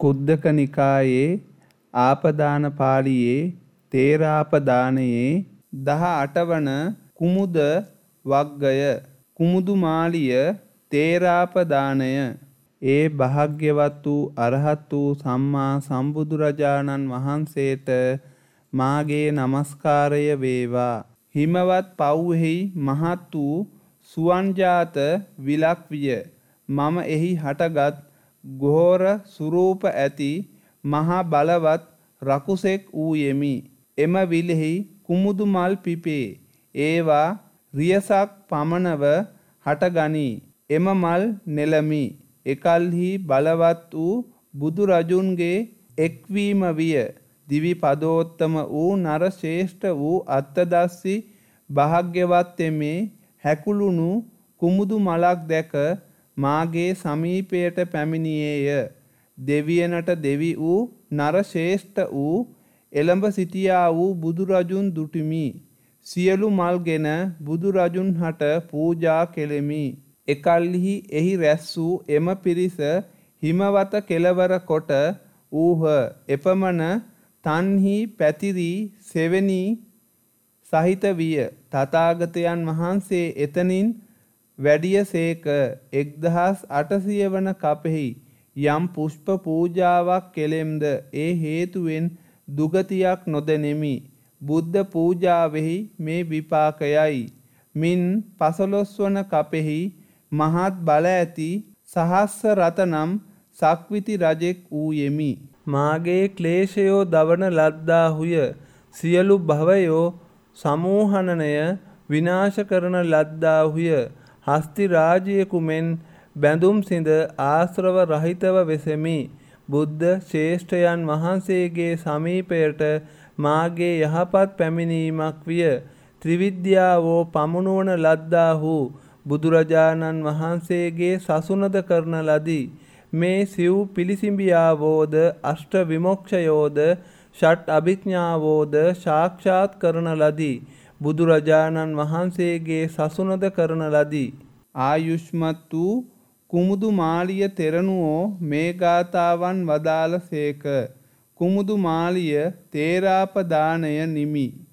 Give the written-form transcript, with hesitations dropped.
කුද්දක නිකායේ ආපදාන පාළියේ තේරාපදානයේ 18 වන කුමුද වග්ගය කුමුදු මාලිය තේරාපදානය. ඒ භාග්‍යවත් වූ අරහත් වූ සම්මා සම්බුදුරජාණන් වහන්සේට මාගේ නමස්කාරය වේවා. හිමවත් පව්ෙහි මහත් වූ සුවන්ජාත විලක් විය. මම එහි හටගත් ගෝර සුරූප ඇති මහා බලවත් රකුසෙක් වූයෙමි. එම විලෙහි කුමුදු මල් පිපේ. ඒවා රියසක් පමණව හටගනී. එම මල් නෙළමි. එකල්හි බලවත් වූ බුදුරජුන්ගේ එක්වීම විය. දිවි පදෝත්තම වූ නර ශ්‍රේෂ්ඨ වූ අත්තදස්සි භාග්‍යවත් තෙමේ හැකුළුණු කුමුදු මලක් දැක මාගේ සමීපයට පැමිණියේය. දෙවියනට දෙවි වූ නර ශ්‍රේෂ්ඨ වූ එළඹ සිටියා වූ බුදුරජුන් දුටිමි. සියලු මල්ගෙන බුදුරජුන් හට පූජා කෙලෙමි. එකල්හි එහි රැස් වූ එම පිරිස හිමවත කෙළවර කොට ඌහ. එපමණ තන්හි පැතිරී සෙවෙනි සහිත විය. තථාගතයන් වහන්සේ එතනින් වැඩිය සේක. 1800 වන කපෙහි යම් පුෂ්ප පූජාවක් කෙලෙම්ද ඒ හේතුවෙන් දුගතියක් නොදෙනෙමි. බුද්ධ පූජාවෙහි මේ විපාකයයි. මින් 15 වන කපෙහි මහත් බල ඇති සහස්ස රත නම් සක්විති රජෙක් වූයෙමි. මාගේ ක්ලේශයෝ දවන ලද්දාහුය. සියලු භවයෝ සමූහනනය විනාශ කරන ලද්දාහුය. හස්ති රාජයෙකු මෙන් බැඳුම් සිඳ ආශ්‍රව රහිතව වෙසෙමි. බුද්ධ ශ්‍රේෂ්ඨයන් වහන්සේගේ සමීපයට මාගේ යහපත් පැමිණීමක් විය. ත්‍රිවිද්‍යාවෝ පමුණුවන ලද්දාහු බුදුරජාණන් වහන්සේගේ සසුනද කරන ලදී. මේ සිව් පිළිසිඹියාවෝද අෂ්ට විමොක්ෂයෝද ෂට් අභිඥාවෝද සාක්ෂාත් කරන ලදී. බුදුරජාණන් වහන්සේගේ සසුනද කරන ලදී. ආයුෂ්මත් වූ කුමුදු මාලිය තෙරණුවෝ මේ ගාථාවන් වදාළ සේක. කුමුදු මාලිය තේරාපදානය නිමි.